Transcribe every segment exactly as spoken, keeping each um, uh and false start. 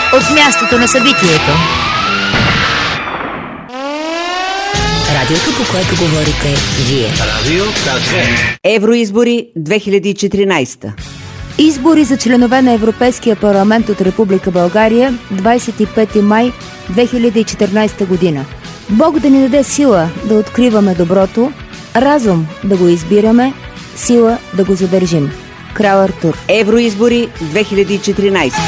от мястото на събитието. Радиото, по което говорите вие. Радио К две. Евроизбори две хиляди и четиринайсета. Избори за членове на Европейския парламент от Република България, двадесет и пети май две хиляди и четиринайсета година. Бог да ни даде сила да откриваме доброто, разум да го избираме, сила да го задържим. Крал Артур. Евроизбори две хиляди и четиринайсета.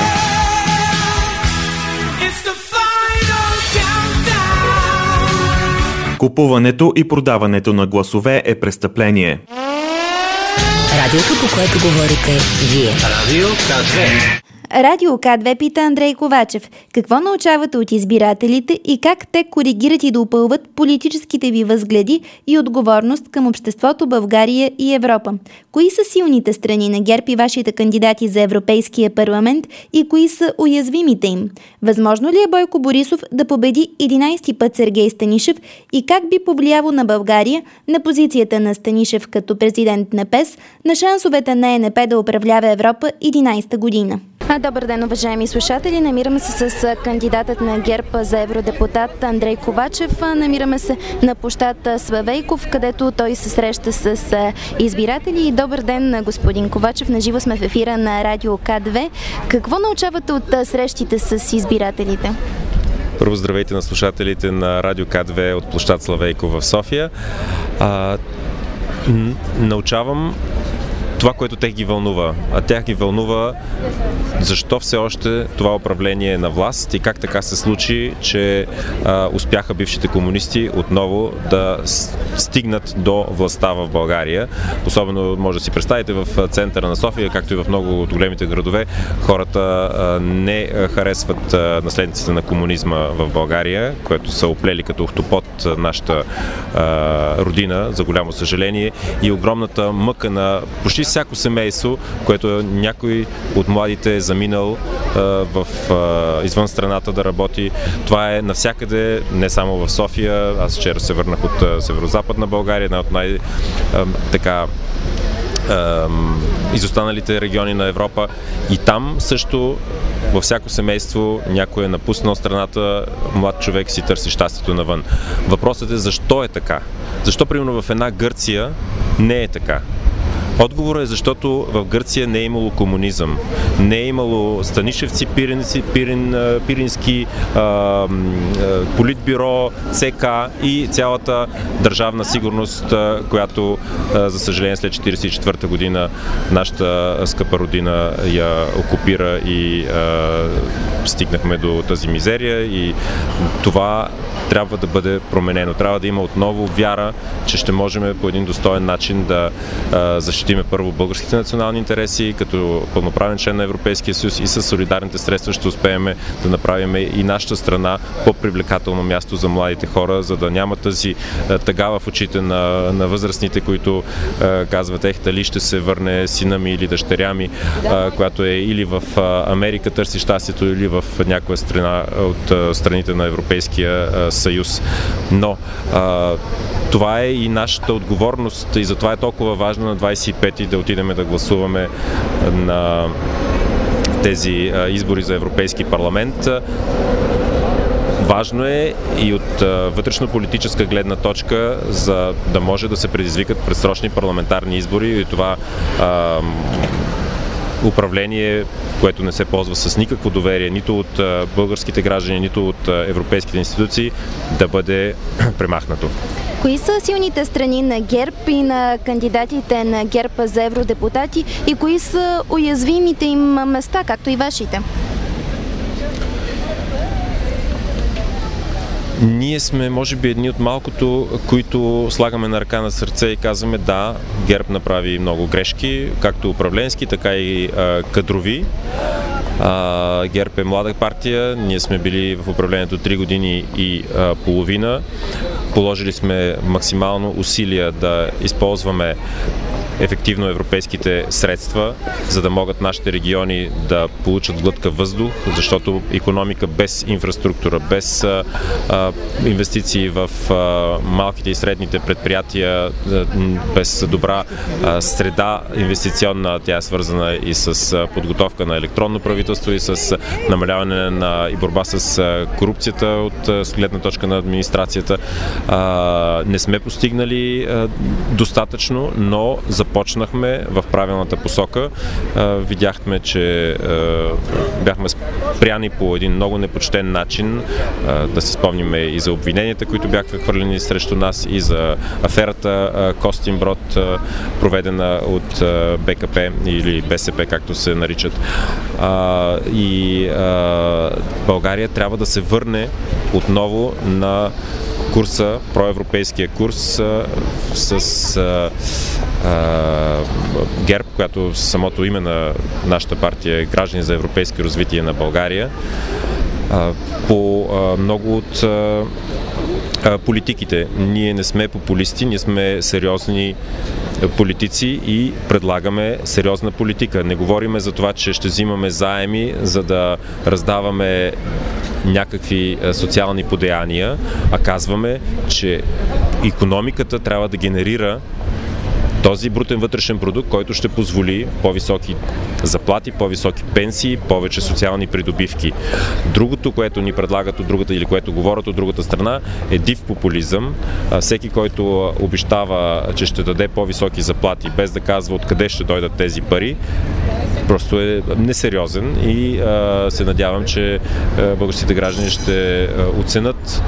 Купуването и продаването на гласове е престъпление. Радиото, по което говорите вие. Радио К две. Радио К две пита Андрей Ковачев. Какво научавате от избирателите и как те коригират и допълват политическите ви възгледи и отговорност към обществото, България и Европа? Кои са силните страни на ГЕРБ и вашите кандидати за Европейския парламент и кои са уязвимите им? Възможно ли е Бойко Борисов да победи единайсети път Сергей Станишев и как би повлияло на България, на позицията на Станишев като президент на ПЕС, на шансовете на Е Н П да управлява Европа единайсета година? Добър ден, уважаеми слушатели! Намираме се с кандидатът на ГЕРБ за евродепутат Андрей Ковачев. Намираме се на площад Славейков, където той се среща с избиратели. Добър ден, господин Ковачев! Наживо сме в ефира на Радио К две. Какво научавате от срещите с избирателите? Първо, здравейте на слушателите на Радио К две от площад Славейков в София. А, научавам това, което те ги вълнува. А тях ги вълнува защо все още това управление е на власт и как така се случи, че а, успяха бившите комунисти отново да стигнат до властта в България. Особено може да си представите в центъра на София, както и в много от големите градове, хората а, не харесват а, наследниците на комунизма в България, което са оплели като охтопод нашата а, родина, за голямо съжаление, и огромната мъка на почти всяко семейство, което някой от младите е заминал а, в, а, извън страната да работи. Това е навсякъде, не само в София. Аз вчера се върнах от а, северо-западна България, една от най- а, така изостаналите региони на Европа, и там също във всяко семейство някой е напуснал страната, млад човек си търси щастието навън. Въпросът е защо е така? Защо примерно в една Гърция не е така? Отговорът е защото в Гърция не е имало комунизъм. Не е имало станишевци, пиринци, пирин, пирински, а, политбюро, ЦК и цялата държавна сигурност, която, а, за съжаление, след четирийсет и четвърта година нашата скъпа родина я окупира и а, стигнахме до тази мизерия, и това трябва да бъде променено. Трябва да има отново вяра, че ще можем по един достоен начин да а, защитиме първо българските национални интереси като пълноправен член на Европейския съюз, и с солидарните средства ще успеем да направим и нашата страна по-привлекателно място за младите хора, за да няма тази а, тъга в очите на, на възрастните, които а, казват: ех, дали ще се върне сина ми или дъщеря ми, а, която е или в а, Америка търси щастието, или в някоя страна от а, страните на Европейския а, съюз. Но а, това е и нашата отговорност, и затова е толкова важно на двадесет и пети да отидем да гласуваме на тези а, избори за Европейски парламент. Важно е и от а, вътрешно-политическа гледна точка, за да може да се предизвикат предсрочни парламентарни избори, и това а, управление, което не се ползва с никакво доверие нито от а, българските граждани, нито от а, европейските институции, да бъде премахнато. Кои са силните страни на ГЕРБ и на кандидатите на ГЕРБ за евродепутати, и кои са уязвимите им места, както и вашите? Ние сме, може би, едни от малкото, които слагаме на ръка на сърце и казваме: да, ГЕРБ направи много грешки, както управленски, така и а, кадрови. А, ГЕРБ е млада партия, ние сме били в управлението три години и а, половина. Положили сме максимално усилия да използваме ефективно европейските средства, за да могат нашите региони да получат глътка въздух, защото икономика без инфраструктура, без а, а, инвестиции в а, малките и средните предприятия, а, без добра а, среда инвестиционна, тя е свързана и с а, подготовка на електронно правителство и с а, намаляване на и борба с а, корупцията от а, гледна точка на администрацията. А, не сме постигнали а, достатъчно, но започнахме в правилната посока. А, видяхме, че а, бяхме спряни по един много непочтен начин. А, да си спомним и за обвиненията, които бяха хвърлени срещу нас, и за аферата а, Костинброд, а, проведена от а, БКП или БСП, както се наричат. А, и а, България трябва да се върне отново на курса, проевропейския курс а, с а, а, ГЕРБ, която самото име на нашата партия е Граждани за европейско развитие на България. А, по а, много от а, а, политиките. Ние не сме популисти, ние сме сериозни политици и предлагаме сериозна политика. Не говориме за това, че ще взимаме заеми, за да раздаваме някакви социални подеяния, а казваме, че икономиката трябва да генерира този брутен вътрешен продукт, който ще позволи по-високи заплати, по-високи пенсии, повече социални придобивки. Другото, което ни предлагат от другата или което говорят от другата страна, е див популизъм. Всеки, който обещава, че ще даде по-високи заплати, без да казва откъде ще дойдат тези пари, просто е несериозен и а, се надявам, че а, българските граждани ще а, оценят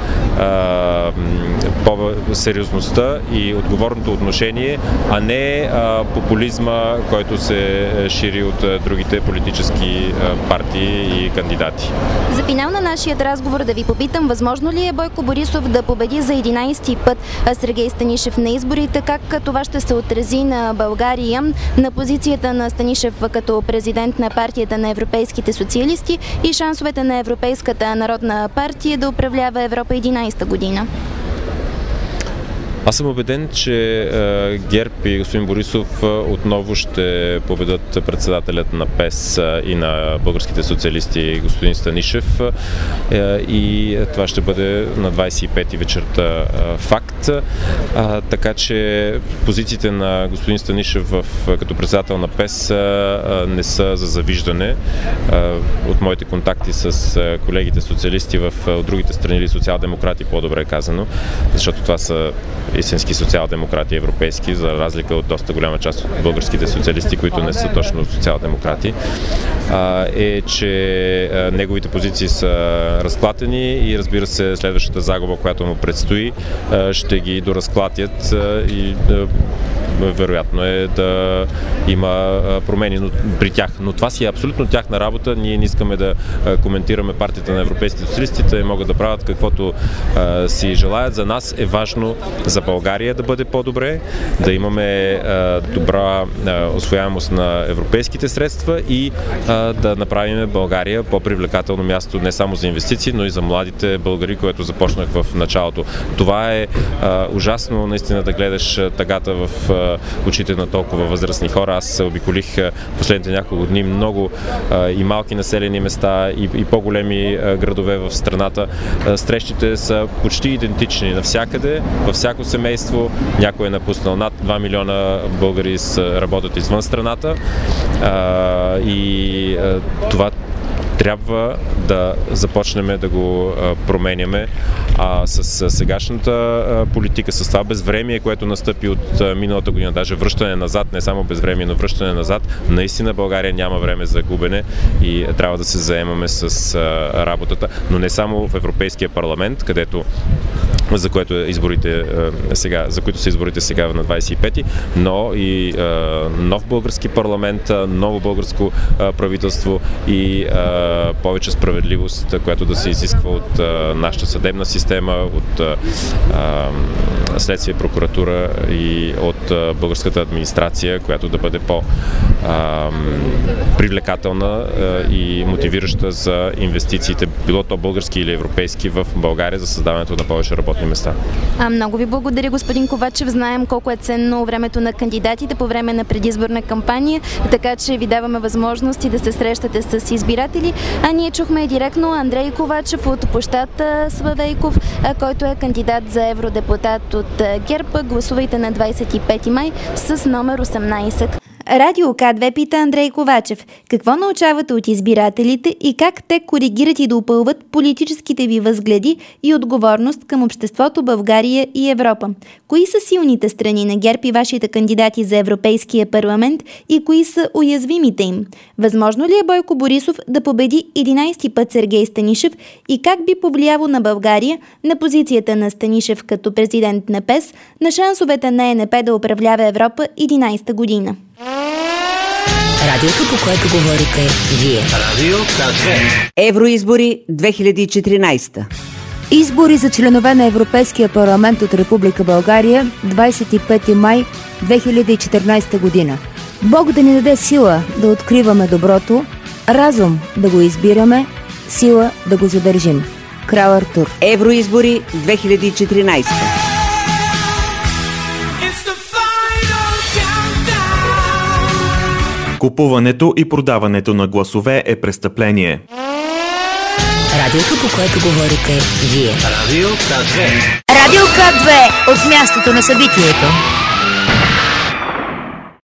а, по-сериозността и отговорното отношение, а не а, популизма, който се шири от а, другите политически а, партии и кандидати. За финал на нашия разговор да ви попитам, възможно ли е Бойко Борисов да победи за единайсети път Сергей Станишев на изборите? Как това ще се отрази на България, на позицията на Станишев като президент на партията на европейските социалисти и шансовете на Европейската народна партия да управлява Европа единайсета година? Аз съм убеден, че е, ГЕРБ и господин Борисов е, отново ще победат председателят на ПЕС е, и на българските социалисти господин Станишев е, и това ще бъде на двайсет и пети вечерта е, факт. Е, така че позициите на господин Станишев в, като председател на ПЕС е, не са за завиждане. Е, от моите контакти с е, колегите социалисти в от другите страни или социал-демократи, по-добре казано, защото това са истински социал-демократи европейски, за разлика от доста голяма част от българските социалисти, които не са точно социал-демократи, е, че неговите позиции са разклатени и разбира се, следващата загуба, която му предстои, ще ги доразклатят и вероятно е да има промени при тях. Но това си е абсолютно тяхна работа. Ние не искаме да коментираме партията на европейските социалисти, те могат да правят каквото а, си желаят. За нас е важно за България да бъде по-добре, да имаме а, добра а, усвояемост на европейските средства и а, да направим България по-привлекателно място не само за инвестиции, но и за младите българи, което започнах в началото. Това е а, ужасно наистина да гледаш тъгата в очите на толкова възрастни хора. Аз обиколих последните няколко дни много а, и малки населени места, и, и по-големи а, градове в страната. А, срещите са почти идентични навсякъде, във всяко семейство. Някой е напуснал. Над два милиона българи работят извън страната а, и а, това трябва да започнем да го а, променяме. А с а, сегашната а, политика, с това безвремие, което настъпи от а, миналата година, даже връщане назад, не само безвремие, но връщане назад, наистина България няма време за губене и а, трябва да се заемаме с а, работата, но не само в Европейския парламент, където за което изборите сега, за които са изборите сега на двайсет и пети, но и а, нов български парламент, ново българско а, правителство и а, повече справедливост, която да се изисква от а, нашата съдебна система, от а, а, следствие, прокуратура и от а, българската администрация, която да бъде по а, привлекателна а, и мотивираща за инвестициите, било то български или европейски, в България за създаването на повече работни работни места. А, много ви благодаря, господин Ковачев. Знаем колко е ценно времето на кандидатите по време на предизборна кампания, така че ви даваме възможности да се срещате с избиратели. А ние чухме директно Андрей Ковачев от площад Славейков, който е кандидат за евродепутат от ГЕРБ. Гласувайте на двадесет и пети май с номер осемнадесет. Радио К две пита Андрей Ковачев. Какво научавате от избирателите и как те коригират и допълват политическите ви възгледи и отговорност към обществото, България и Европа? Кои са силните страни на ГЕРБ и вашите кандидати за Европейския парламент и кои са уязвимите им? Възможно ли е Бойко Борисов да победи единадесети път Сергей Станишев и как би повлияло на България, на позицията на Станишев като президент на ПЕС, на шансовете на Е Н П да управлява Европа единадесета година? Радиото, по което говорите вие. Радио К две. Евроизбори две хиляди и четиринадесета. Избори за членове на Европейския парламент от Република България, двадесет и пети май две хиляди и четиринадесета година. Бог да ни даде сила да откриваме доброто, разум да го избираме, сила да го задържим. Крал Артур. Евроизбори две хиляди и четиринадесета. Купуването и продаването на гласове е престъпление. Радиото, по което говорите вие. Радио К две. Радио К две от мястото на събитието.